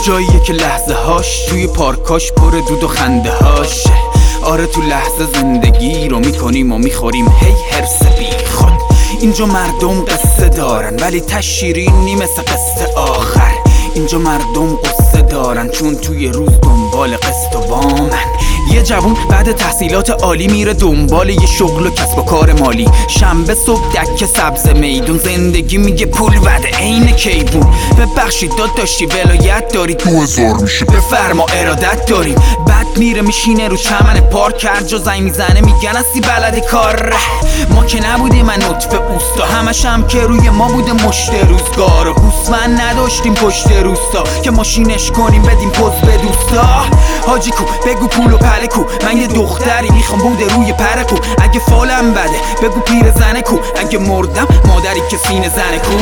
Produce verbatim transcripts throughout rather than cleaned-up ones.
جاییه که لحظه هاش توی پارکاش پر دود و خنده هاش. آره تو لحظه زندگی رو میکنیم و میخوریم هی هرس بی خود. اینجا مردم قصه دارن ولی تشیرینی مثل قصه آخر. اینجا مردم قصه دارن چون توی روز دنبال قسط و وامن. یه جوون بعد تحصیلات عالی میره دنبال یه شغل و کسب و کار مالی. شنبه صبح دکه سبز میدون، زندگی میگه پول وده عین کیوون. ببخشید داداشی ولایت داری دو هزار میشه بفرما ارادت داریم. بعد میره میشینه رو چمن پارک، هر جا زنگ میزنه میگن هستی بلدی کار. ما که نبودیم من نطفه اوستا، همش هم که روی ما بوده مشت روزگار. هوسمن نداشتیم پشت روستا که ماشینش کنیم بدیم پوز به دوستا. حاجی کو بگو پول و پله کو، من یه دختری میخوام بوده روی پره کو. اگه فالم بده بگو پیر زنه کو، اگه مردم مادری که سینه زنه کو.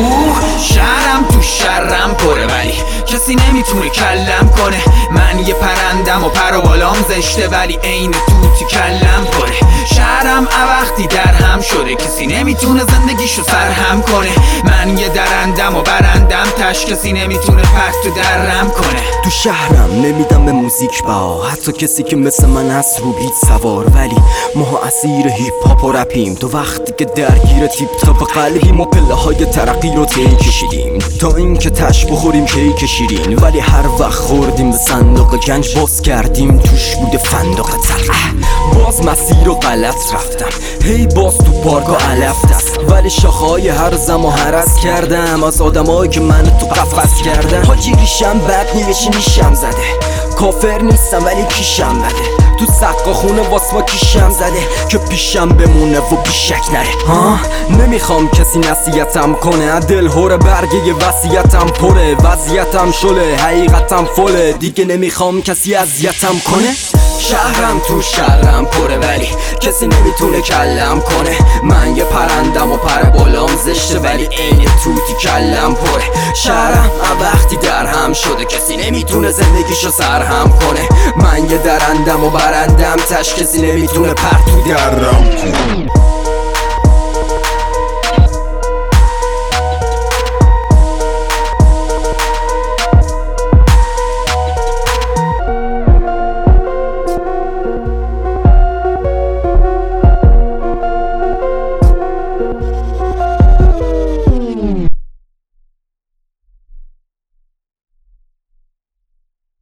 شهرم تو شرم پره ولی کسی نمیتونه کلم کنه. من یه پرندم و پر و بالام زشته ولی عین توتی کلم پره. شهرم وقتی در هم شده کسی نمیتونه زندگیشو سرهم کنه. من یه درندم و برندم تش کسی نمیتونه پرت تو درم کنه. تو شهرم نمیدم به موزیک با حتی کسی که مثل من هست رو بیت سوار، ولی ما اسیر هیپ هاپ و رپیم. تو وقتی که درگیر تیپ تاپ قلبیم و پله های ترقی رو طی کشیدیم تا اینکه تش بخوریم کیک شیرین. ولی هر وقت خوردیم به صندوق گنج باز کردیم توش بوده فندق تلخ. باز مسیر و غلط رفتم هی باز تو پارک و علف دست، ولی شاخهای هر زم و هرس کردم از آدمایی که من تو قفس کردن. حاجی ریشم بد نیوشی نیشم زده، کافر نیستم ولی کیشم بده. تو سقا خونه واسما کیشم زده که پیشم بمونه و بیشک نره. ها نمیخوام کسی نصیحتم کنه، دل هوره برگه یه وصیتم پره. وضعیتم شله حقیقتم فله، دیگه نمیخوام کسی اذیتم کنه. شهرم تو شهرم پره ولی کسی نمیتونه کلم کنه. من یه پرندم و پر بالام زشته ولی عین توتی کلم پره. شهرم وقتی در هم شده کسی نمیتونه زندگیشو سرهم کنه. من یه درندم و برندم تش کسی نمیتونه پرت تو درم کنه.